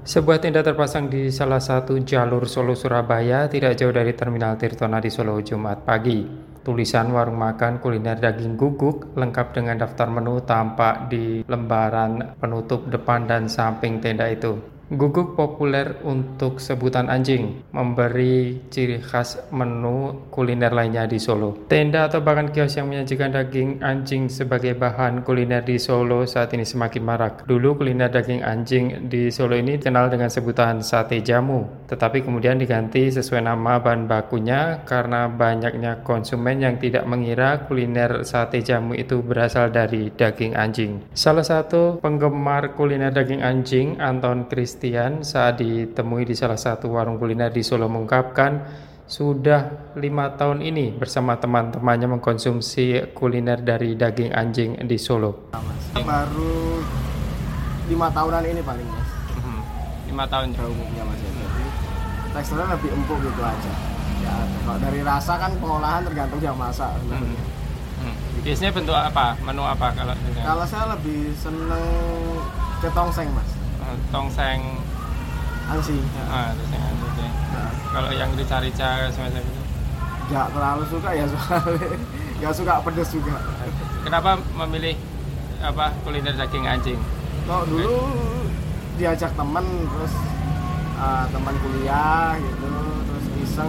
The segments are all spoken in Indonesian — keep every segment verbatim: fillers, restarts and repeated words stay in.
Sebuah tenda terpasang di salah satu jalur Solo-Surabaya tidak jauh dari Terminal Tirtonadi Solo Jumat pagi. Tulisan warung makan kuliner daging guguk lengkap dengan daftar menu tampak di lembaran penutup depan dan samping tenda itu. Guguk populer untuk sebutan anjing, memberi ciri khas menu kuliner lainnya di Solo. Tenda atau bahkan kios yang menyajikan daging anjing sebagai bahan kuliner di Solo saat ini semakin marak. Dulu kuliner daging anjing di Solo ini dikenal dengan sebutan sate jamu, tetapi kemudian diganti sesuai nama bahan bakunya karena banyaknya konsumen yang tidak mengira kuliner sate jamu itu berasal dari daging anjing. Salah satu penggemar kuliner daging anjing, Anton Chris saat ditemui di salah satu warung kuliner di Solo mengungkapkan sudah lima tahun ini bersama teman-temannya mengkonsumsi kuliner dari daging anjing di Solo. Baru lima tahunan ini paling mas. Lima tahun ya umumnya mas. Jadi teksturnya lebih empuk gitu aja. Ya kalau dari rasa kan pengolahan tergantung yang masak. Hmm. Hmm. Biasanya bentuk apa? Menu apa kalau? Kalau saya lebih seneng ke tongseng mas. Tongseng angsi. Ah, tongseng angsi. Nah. Kalau yang rica-rica semacam itu? Nggak terlalu suka ya soalnya nggak suka pedas juga. Kenapa memilih apa kuliner daging anjing? Kalau dulu diajak teman terus uh, teman kuliah gitu terus iseng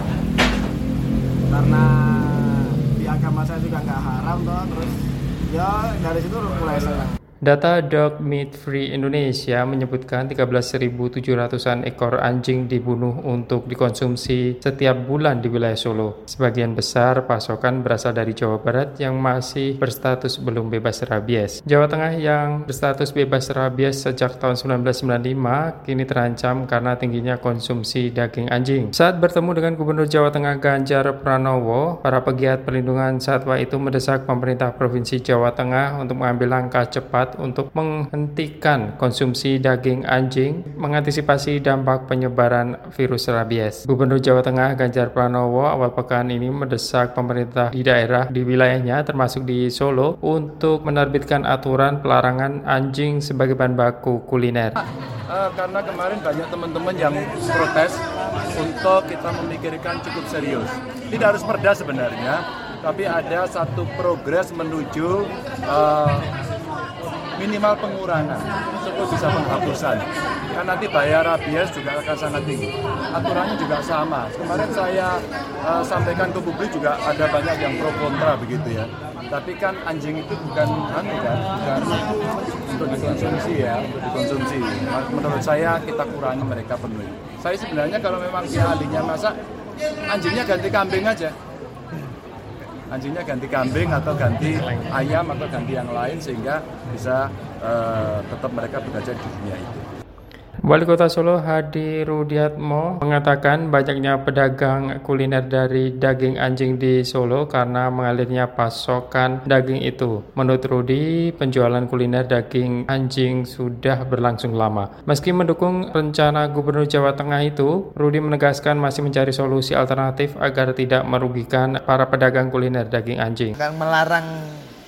karena di agama saya juga nggak haram toh terus ya dari situ mulai senang. Data Dog Meat Free Indonesia menyebutkan tiga belas ribu tujuh ratusan ekor anjing dibunuh untuk dikonsumsi setiap bulan di wilayah Solo. Sebagian besar pasokan berasal dari Jawa Barat yang masih berstatus belum bebas rabies. Jawa Tengah yang berstatus bebas rabies sejak tahun seribu sembilan ratus sembilan puluh lima kini terancam karena tingginya konsumsi daging anjing. Saat bertemu dengan Gubernur Jawa Tengah Ganjar Pranowo, para pegiat perlindungan satwa itu mendesak pemerintah Provinsi Jawa Tengah untuk mengambil langkah cepat untuk menghentikan konsumsi daging anjing mengantisipasi dampak penyebaran virus rabies. Gubernur Jawa Tengah Ganjar Pranowo awal pekan ini mendesak pemerintah di daerah di wilayahnya termasuk di Solo untuk menerbitkan aturan pelarangan anjing sebagai bahan baku kuliner. Uh, karena kemarin banyak teman-teman yang protes untuk kita memikirkan cukup serius. Tidak harus perda sebenarnya, tapi ada satu progres menuju uh, minimal pengurangan, cukup bisa penghapusan. Kan nanti bayar rabies juga akan sangat tinggi. Aturannya juga sama. Kemarin saya uh, sampaikan ke publik juga ada banyak yang pro kontra begitu ya. Tapi kan anjing itu bukan anu kan, bukan untuk dikonsumsi ya, untuk dikonsumsi. Menurut saya kita kurangi mereka penuhi. Saya sebenarnya kalau memang dia ahlinya masak, anjingnya ganti kambing aja. Anjingnya ganti kambing atau ganti ayam atau ganti yang lain sehingga bisa uh, tetap mereka bekerja di dunia itu. Wali Kota Solo Hadi Rudiatmo mengatakan banyaknya pedagang kuliner dari daging anjing di Solo karena mengalirnya pasokan daging itu. Menurut Rudi, penjualan kuliner daging anjing sudah berlangsung lama. Meski mendukung rencana Gubernur Jawa Tengah itu, Rudi menegaskan masih mencari solusi alternatif agar tidak merugikan para pedagang kuliner daging anjing. Kan melarang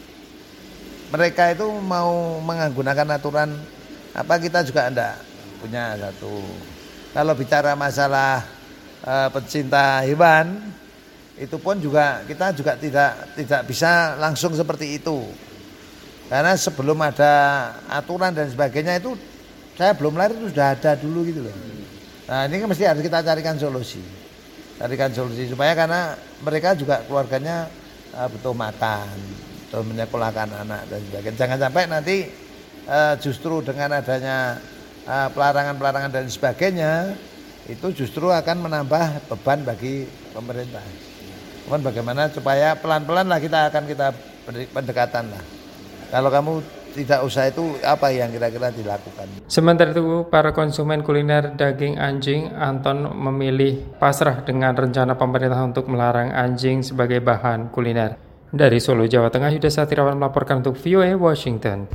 mereka itu mau menggunakan aturan apa kita juga enggak punya satu. Kalau bicara masalah uh, pecinta hewan, itu pun juga kita juga tidak tidak bisa langsung seperti itu. Karena sebelum ada aturan dan sebagainya itu saya belum lahir itu sudah ada dulu gitu loh. Nah ini kan mesti harus kita carikan solusi, carikan solusi supaya karena mereka juga keluarganya uh, butuh makan, butuh menyekolahkan anak dan sebagainya. Jangan sampai nanti uh, justru dengan adanya Uh, pelarangan-pelarangan dan sebagainya itu justru akan menambah beban bagi pemerintah. Cuman bagaimana supaya pelan-pelan lah kita akan kita pendekatan lah. Kalau kamu tidak usah itu apa yang kira-kira dilakukan. Sementara itu para konsumen kuliner daging anjing Anton memilih pasrah dengan rencana pemerintah untuk melarang anjing sebagai bahan kuliner. Dari Solo, Jawa Tengah, Yuda Satirawan melaporkan untuk V O A Washington.